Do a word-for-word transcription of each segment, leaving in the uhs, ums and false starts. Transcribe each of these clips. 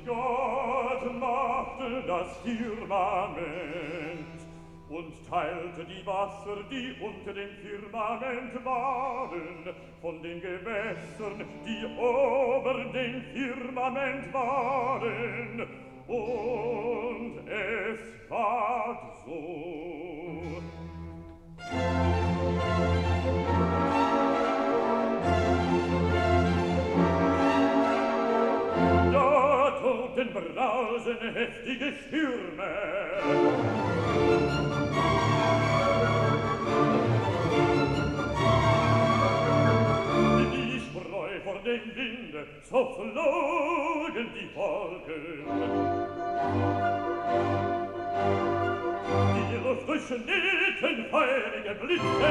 Gott machte das Firmament und teilte die Wasser, die unter dem Firmament waren, von den Gewässern, die ober dem Firmament waren. Und es ward so. Da tobten brausen heftige Stürme. Die Spreu vor dem Winde, so flogen die Wolken. Die Luft durchschnitten feurige Blitze.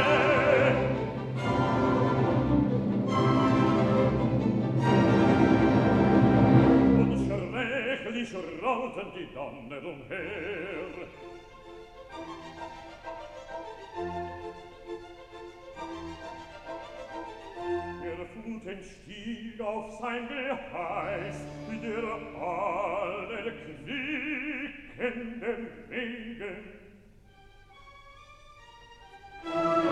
Und schrecklich rollten die Donner umher. Der Flut entstieg auf sein Geheiß, der alle quickende Regen.